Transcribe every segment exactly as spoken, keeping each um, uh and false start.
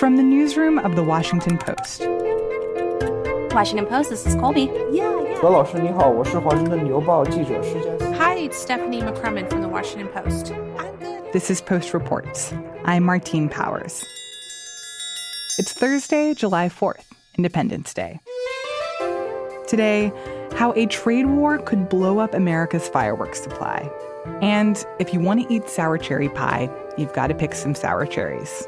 From the newsroom of The Washington Post. Washington Post, this is Colby. Yeah, yeah. 何老师你好，我是华盛顿邮报记者施佳琪。 Hi, it's Stephanie McCrumman from The Washington Post. I'm good. This is Post Reports. I'm Martine Powers. It's Thursday, July fourth, Independence Day. Today, how a trade war could blow up America's fireworks supply. And if you want to eat sour cherry pie, you've got to pick some sour cherries.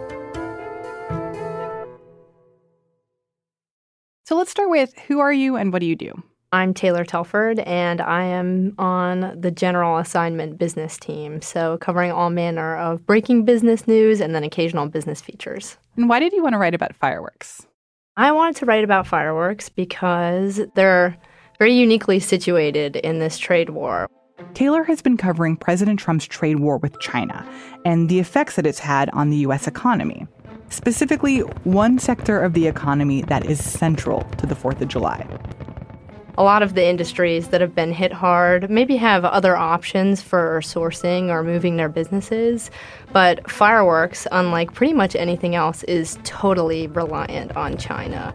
So let's start with, who are you and what do you do? I'm Taylor Telford, and I am on the General Assignment business team, so covering all manner of breaking business news and then occasional business features. And why did you want to write about fireworks? I wanted to write about fireworks because they're very uniquely situated in this trade war. Taylor has been covering President Trump's trade war with China and the effects that it's had on the U S economy. Specifically, one sector of the economy that is central to the fourth of July. A lot of the industries that have been hit hard maybe have other options for sourcing or moving their businesses, but fireworks, unlike pretty much anything else, is totally reliant on China.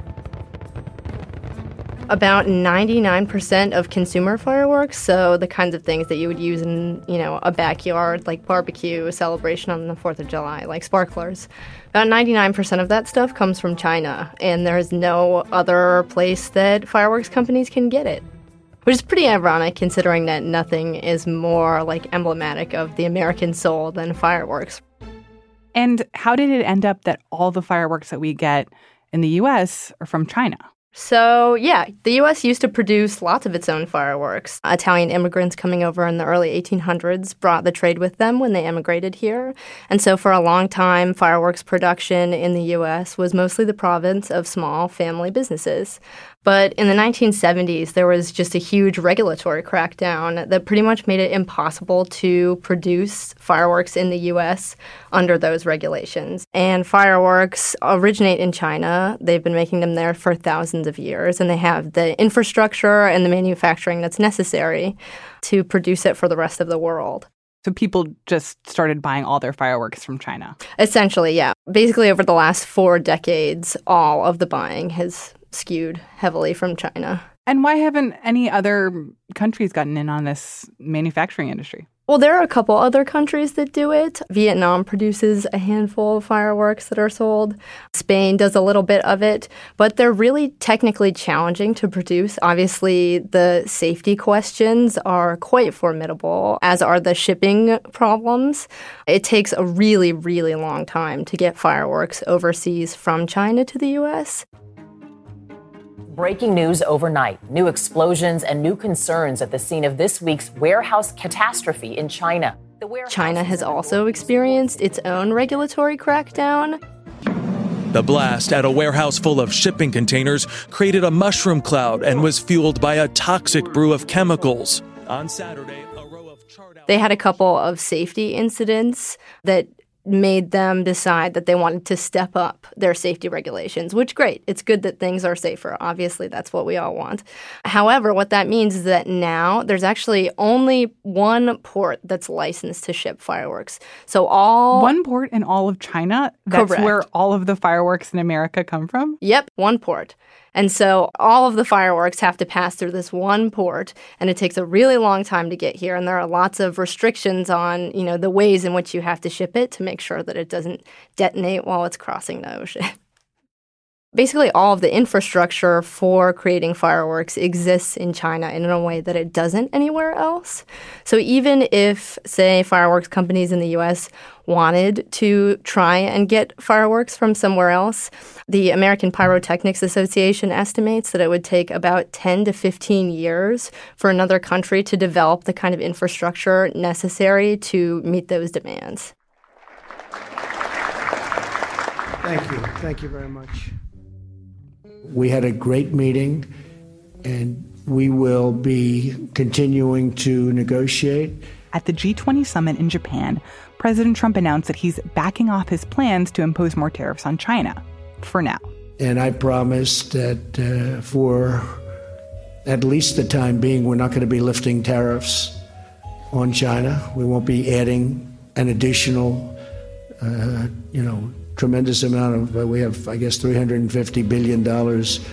About ninety-nine percent of consumer fireworks, so the kinds of things that you would use in, you know, a backyard, like barbecue, a celebration on the fourth of July, like sparklers. About ninety-nine percent of that stuff comes from China, and there's no other place that fireworks companies can get it. Which is pretty ironic, considering that nothing is more, like, emblematic of the American soul than fireworks. And how did it end up that all the fireworks that we get in the U S are from China? So, yeah, the U S used to produce lots of its own fireworks. Italian immigrants coming over in the early eighteen hundreds brought the trade with them when they immigrated here. And so for a long time, fireworks production in the U S was mostly the province of small family businesses. But in the nineteen seventies, there was just a huge regulatory crackdown that pretty much made it impossible to produce fireworks in the U S under those regulations. And fireworks originate in China. They've been making them there for thousands of years, and they have the infrastructure and the manufacturing that's necessary to produce it for the rest of the world. So people just started buying all their fireworks from China? Essentially, yeah. Basically, over the last four decades, all of the buying has skewed heavily from China. And why haven't any other countries gotten in on this manufacturing industry? Well, there are a couple other countries that do it. Vietnam produces a handful of fireworks that are sold. Spain does a little bit of it, but they're really technically challenging to produce. Obviously, the safety questions are quite formidable, as are the shipping problems. It takes a really, really long time to get fireworks overseas from China to the U S. Breaking news overnight. New explosions and new concerns at the scene of this week's warehouse catastrophe in China. China has also experienced its own regulatory crackdown. The blast at a warehouse full of shipping containers created a mushroom cloud and was fueled by a toxic brew of chemicals. On Saturday, a row of charred out- They had a couple of safety incidents that made them decide that they wanted to step up their safety regulations, which, great. It's good that things are safer. Obviously, that's what we all want. However, what that means is that now there's actually only one port that's licensed to ship fireworks. So all... One port in all of China? That's Correct. Where all of the fireworks in America come from? Yep, one port. And so all of the fireworks have to pass through this one port, and it takes a really long time to get here. And there are lots of restrictions on, you know, the ways in which you have to ship it to make sure that it doesn't detonate while it's crossing the ocean. Basically, all of the infrastructure for creating fireworks exists in China in a way that it doesn't anywhere else. So even if, say, fireworks companies in the U S wanted to try and get fireworks from somewhere else, the American Pyrotechnics Association estimates that it would take about ten to fifteen years for another country to develop the kind of infrastructure necessary to meet those demands. Thank you. Thank you very much. We had a great meeting, and we will be continuing to negotiate. At the G twenty summit in Japan, President Trump announced that he's backing off his plans to impose more tariffs on China, for now. And I promised that uh, for at least the time being, we're not going to be lifting tariffs on China. We won't be adding an additional, uh, you know, tremendous amount of, uh, we have, I guess, three hundred fifty billion dollars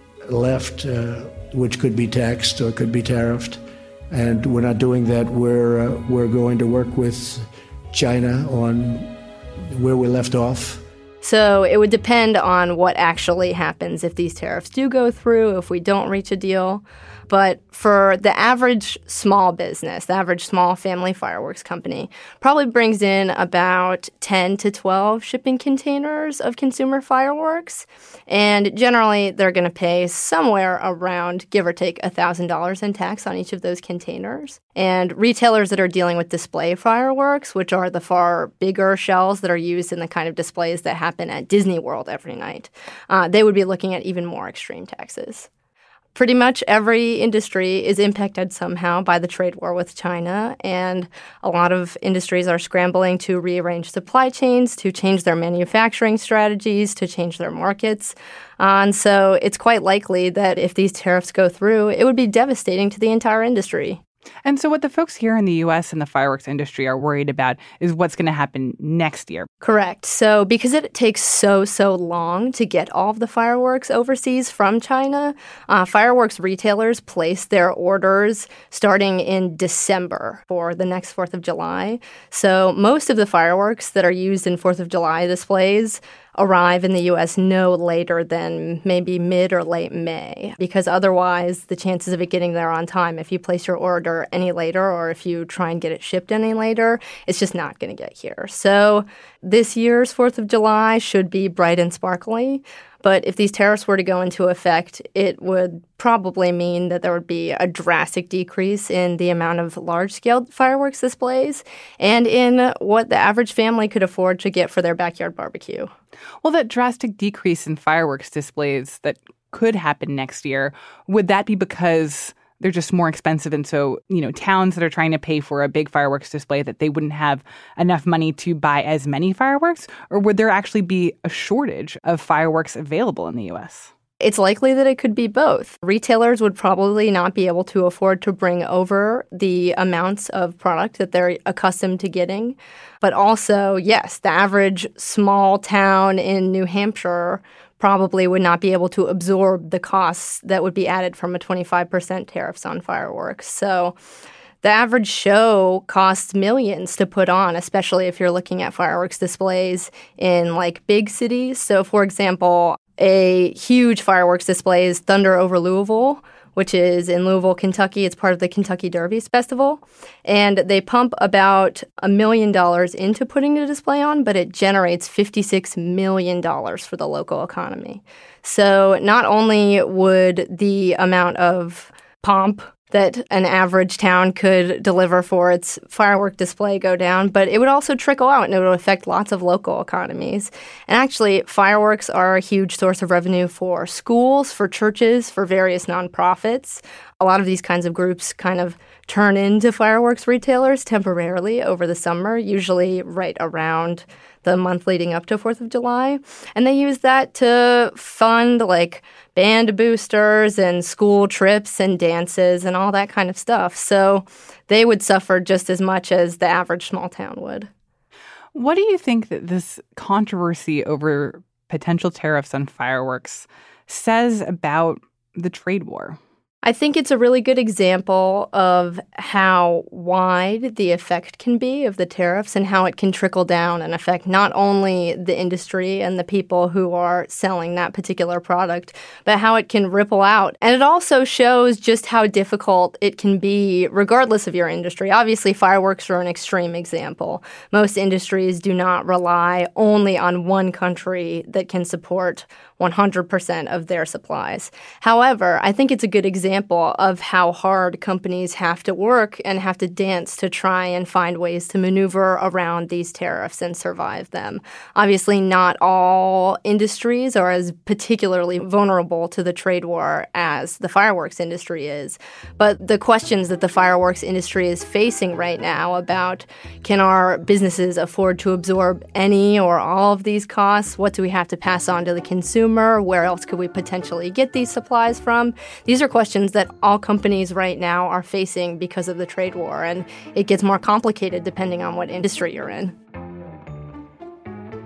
left, uh, which could be taxed or could be tariffed. And we're not doing that. We're, uh, we're going to work with China on where we left off. So it would depend on what actually happens if these tariffs do go through, if we don't reach a deal. But for the average small business, the average small family fireworks company, probably brings in about ten to twelve shipping containers of consumer fireworks. And generally, they're going to pay somewhere around, give or take, one thousand dollars in tax on each of those containers. And retailers that are dealing with display fireworks, which are the far bigger shells that are used in the kind of displays that happen at Disney World every night, uh, they would be looking at even more extreme taxes. Pretty much every industry is impacted somehow by the trade war with China, and a lot of industries are scrambling to rearrange supply chains, to change their manufacturing strategies, to change their markets. Uh, and so it's quite likely that if these tariffs go through, it would be devastating to the entire industry. And so what the folks here in the U S and the fireworks industry are worried about is what's going to happen next year. Correct. So because it takes so, so long to get all of the fireworks overseas from China, uh, fireworks retailers place their orders starting in December for the next fourth of July. So most of the fireworks that are used in fourth of July displays arrive in the U S no later than maybe mid or late May, because otherwise the chances of it getting there on time, if you place your order any later or if you try and get it shipped any later, it's just not going to get here. So this year's fourth of July should be bright and sparkly. But if these tariffs were to go into effect, it would probably mean that there would be a drastic decrease in the amount of large-scale fireworks displays and in what the average family could afford to get for their backyard barbecue. Well, that drastic decrease in fireworks displays that could happen next year, would that be because they're just more expensive, and so, you know, towns that are trying to pay for a big fireworks display, that they wouldn't have enough money to buy as many fireworks? Or would there actually be a shortage of fireworks available in the U S? It's likely that it could be both. Retailers would probably not be able to afford to bring over the amounts of product that they're accustomed to getting. But also, yes, the average small town in New Hampshire probably would not be able to absorb the costs that would be added from a twenty-five percent tariffs on fireworks. So the average show costs millions to put on, especially if you're looking at fireworks displays in like big cities. So, for example, a huge fireworks display is Thunder over Louisville, which is in Louisville, Kentucky. It's part of the Kentucky Derby Festival. And they pump about a million dollars into putting the display on, but it generates fifty-six million dollars for the local economy. So not only would the amount of pomp that an average town could deliver for its firework display go down, but it would also trickle out and it would affect lots of local economies. And actually, fireworks are a huge source of revenue for schools, for churches, for various nonprofits. A lot of these kinds of groups kind of turn into fireworks retailers temporarily over the summer, usually right around the month leading up to fourth of July. And they use that to fund like band boosters and school trips and dances and all that kind of stuff. So they would suffer just as much as the average small town would. What do you think that this controversy over potential tariffs on fireworks says about the trade war? I think it's a really good example of how wide the effect can be of the tariffs and how it can trickle down and affect not only the industry and the people who are selling that particular product, but how it can ripple out. And it also shows just how difficult it can be regardless of your industry. Obviously, fireworks are an extreme example. Most industries do not rely only on one country that can support one hundred percent of their supplies. However, I think it's a good example of how hard companies have to work and have to dance to try and find ways to maneuver around these tariffs and survive them. Obviously, not all industries are as particularly vulnerable to the trade war as the fireworks industry is. But the questions that the fireworks industry is facing right now about can our businesses afford to absorb any or all of these costs? What do we have to pass on to the consumer? Where else could we potentially get these supplies from? These are questions that all companies right now are facing because of the trade war, and it gets more complicated depending on what industry you're in.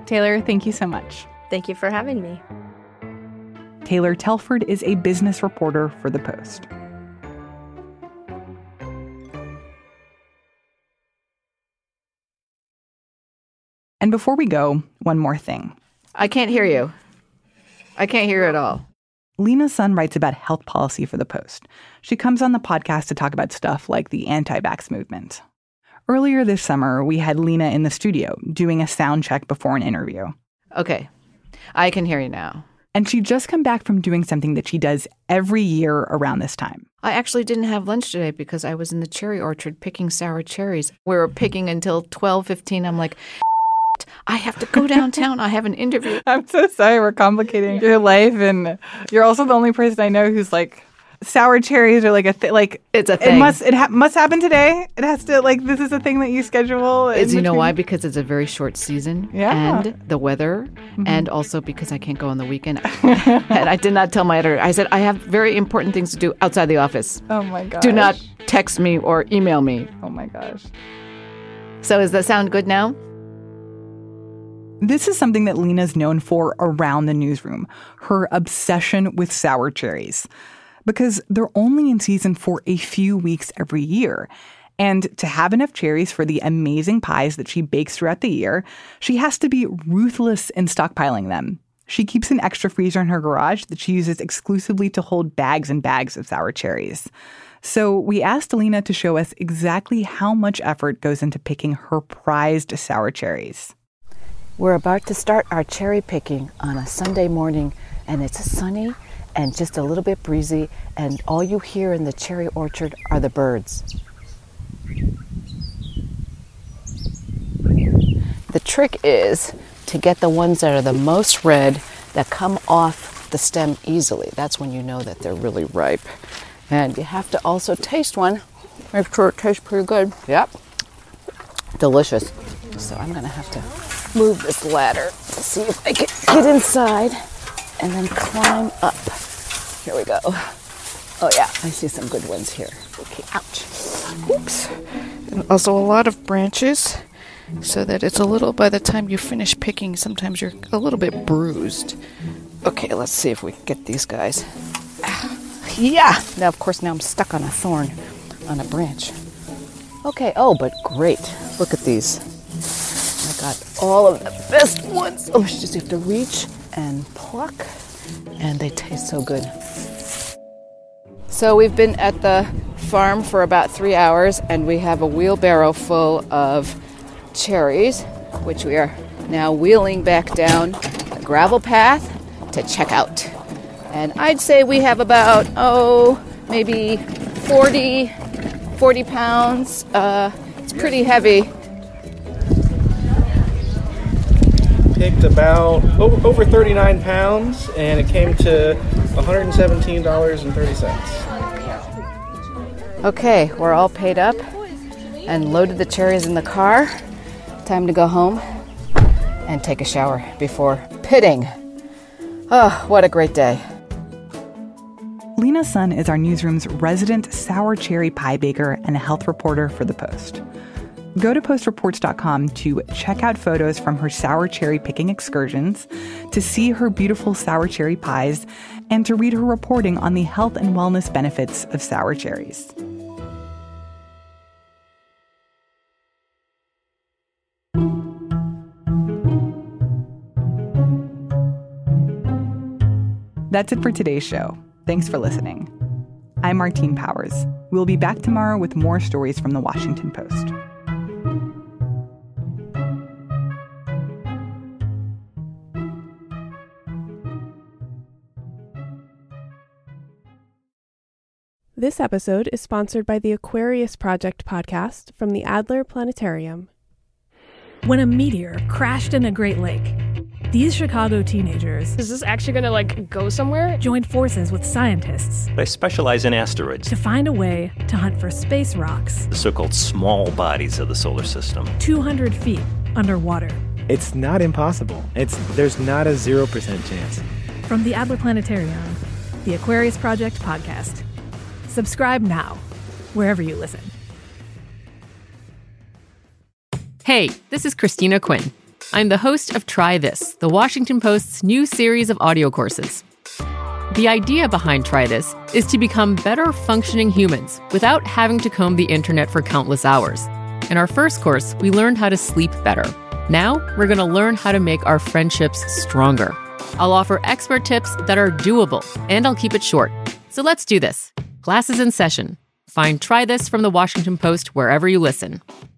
Taylor, thank you so much. Thank you for having me. Taylor Telford is a business reporter for The Post. And before we go, one more thing. I can't hear you. I can't hear at all. Lena Sun writes about health policy for The Post. She comes on the podcast to talk about stuff like the anti-vax movement. Earlier this summer, we had Lena in the studio doing a sound check before an interview. Okay, I can hear you now. And she'd just come back from doing something that she does every year around this time. I actually didn't have lunch today because I was in the cherry orchard picking sour cherries. We were picking until twelve fifteen. I'm like, I have to go downtown. I have an interview. I'm so sorry we're complicating your life. And you're also the only person I know who's like, sour cherries are like a thing. Like, it's a thing. It must, it ha- must happen today. It has to, like, this is a thing that you schedule. Is you know why? Because it's a very short season. Yeah. And the weather. Mm-hmm. And also because I can't go on the weekend. And I did not tell my editor. I said, I have very important things to do outside the office. Oh, my gosh. Do not text me or email me. Oh, my gosh. So does that sound good now? This is something that Lena's known for around the newsroom, her obsession with sour cherries. Because they're only in season for a few weeks every year. And to have enough cherries for the amazing pies that she bakes throughout the year, she has to be ruthless in stockpiling them. She keeps an extra freezer in her garage that she uses exclusively to hold bags and bags of sour cherries. So we asked Lena to show us exactly how much effort goes into picking her prized sour cherries. We're about to start our cherry picking on a Sunday morning, and it's sunny and just a little bit breezy, and all you hear in the cherry orchard are the birds. The trick is to get the ones that are the most red that come off the stem easily. That's when you know that they're really ripe. And you have to also taste one. Make sure it tastes pretty good. Yep. Delicious. So I'm gonna have to move this ladder, see if I can get inside, and then climb up. Here we go. Oh yeah, I see some good ones here. Okay, ouch. Oops. And also a lot of branches, so that it's a little, by the time you finish picking, sometimes you're a little bit bruised. Okay, let's see if we can get these guys. Yeah! Now, of course, now I'm stuck on a thorn, on a branch. Okay, oh, but great. Look at these. I got all of the best ones. Oh, you just have to reach and pluck, and they taste so good. So we've been at the farm for about three hours, and we have a wheelbarrow full of cherries, which we are now wheeling back down the gravel path to check out. And I'd say we have about, oh, maybe forty, forty pounds. Uh, it's pretty heavy. Picked about over thirty-nine pounds, and it came to one hundred seventeen dollars and thirty cents. Okay, we're all paid up and loaded the cherries in the car. Time to go home and take a shower before pitting. Oh, what a great day. Lena Sun is our newsroom's resident sour cherry pie baker and a health reporter for The Post. Go to post reports dot com to check out photos from her sour cherry picking excursions, to see her beautiful sour cherry pies, and to read her reporting on the health and wellness benefits of sour cherries. That's it for today's show. Thanks for listening. I'm Martine Powers. We'll be back tomorrow with more stories from The Washington Post. This episode is sponsored by the Aquarius Project podcast from the Adler Planetarium. When a meteor crashed in a Great Lake, these Chicago teenagers... Is this actually going to, like, go somewhere? ...joined forces with scientists. They specialize in asteroids. ...to find a way to hunt for space rocks. The so-called small bodies of the solar system. two hundred feet underwater. It's not impossible. It's There's not a zero percent chance. From the Adler Planetarium, the Aquarius Project podcast. Subscribe now, wherever you listen. Hey, this is Christina Quinn. I'm the host of Try This, the Washington Post's new series of audio courses. The idea behind Try This is to become better functioning humans without having to comb the internet for countless hours. In our first course, we learned how to sleep better. Now, we're going to learn how to make our friendships stronger. I'll offer expert tips that are doable, and I'll keep it short. So let's do this. Class is in session. Find Try This from the Washington Post wherever you listen.